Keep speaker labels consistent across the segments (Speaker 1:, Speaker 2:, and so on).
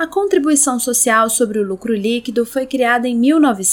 Speaker 1: A contribuição social sobre o lucro líquido foi criada em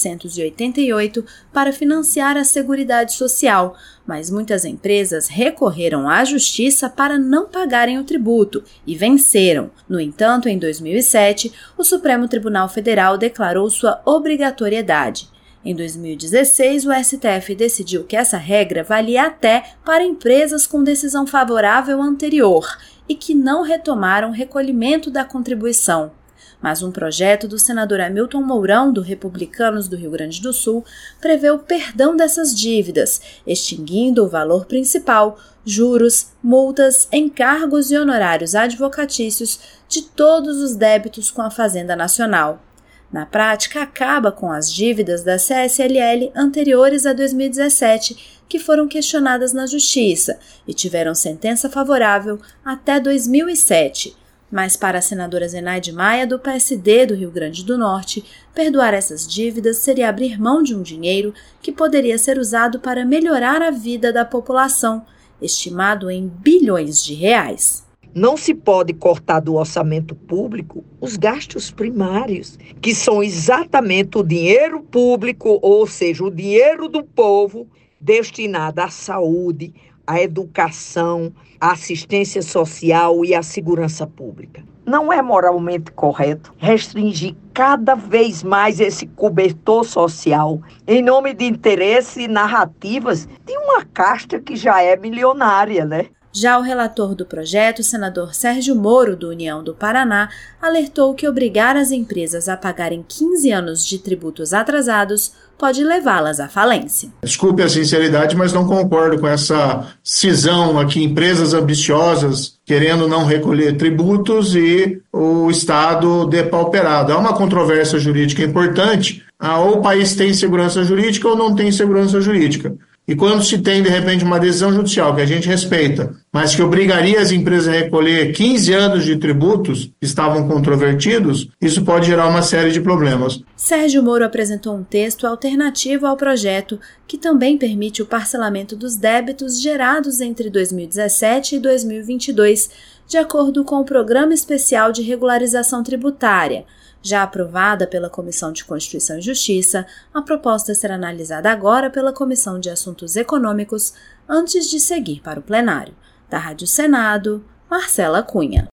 Speaker 1: 1988 para financiar a Seguridade Social, mas muitas empresas recorreram à Justiça para não pagarem o tributo e venceram. No entanto, em 2007, o Supremo Tribunal Federal declarou sua obrigatoriedade. Em 2016, o STF decidiu que essa regra valia até para empresas com decisão favorável anterior e que não retomaram o recolhimento da contribuição. Mas um projeto do senador Hamilton Mourão, do Republicanos do Rio Grande do Sul, prevê o perdão dessas dívidas, extinguindo o valor principal, juros, multas, encargos e honorários advocatícios de todos os débitos com a Fazenda Nacional. Na prática, acaba com as dívidas da CSLL anteriores a 2017, que foram questionadas na Justiça e tiveram sentença favorável até 2007. Mas para a senadora Zenaide Maia, do PSD do Rio Grande do Norte, perdoar essas dívidas seria abrir mão de um dinheiro que poderia ser usado para melhorar a vida da população, estimado em bilhões de reais.
Speaker 2: Não se pode cortar do orçamento público os gastos primários, que são exatamente o dinheiro público, ou seja, o dinheiro do povo destinado à saúde, à educação, à assistência social e à segurança pública. Não é moralmente correto restringir cada vez mais esse cobertor social em nome de interesses e narrativas de uma casta que já é milionária, né?
Speaker 1: Já o relator do projeto, o senador Sérgio Moro, do União do Paraná, alertou que obrigar as empresas a pagarem 15 anos de tributos atrasados pode levá-las à falência.
Speaker 3: Desculpe a sinceridade, mas não concordo com essa cisão aqui, empresas ambiciosas querendo não recolher tributos e o Estado depauperado. É uma controvérsia jurídica importante, ou o país tem segurança jurídica ou não tem segurança jurídica. E quando se tem, de repente, uma decisão judicial que a gente respeita, mas que obrigaria as empresas a recolher 15 anos de tributos que estavam controvertidos, isso pode gerar uma série de problemas.
Speaker 1: Sérgio Moro apresentou um texto alternativo ao projeto que também permite o parcelamento dos débitos gerados entre 2017 e 2022, de acordo com o Programa Especial de Regularização Tributária. Já aprovada pela Comissão de Constituição e Justiça, a proposta será analisada agora pela Comissão de Assuntos Econômicos antes de seguir para o plenário. Da Rádio Senado, Marcela Cunha.